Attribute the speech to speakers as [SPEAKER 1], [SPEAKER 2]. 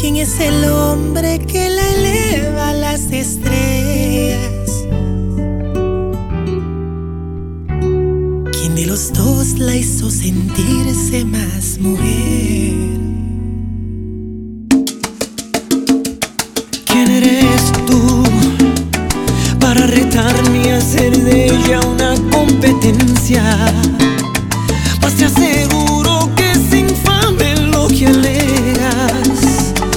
[SPEAKER 1] ¿Quién es el hombre que la eleva a las estrellas? ¿Quién de los dos la hizo sentirse más mujer?
[SPEAKER 2] ¿Quién eres tú para retarme a hacer de ella una competencia? Pues te hace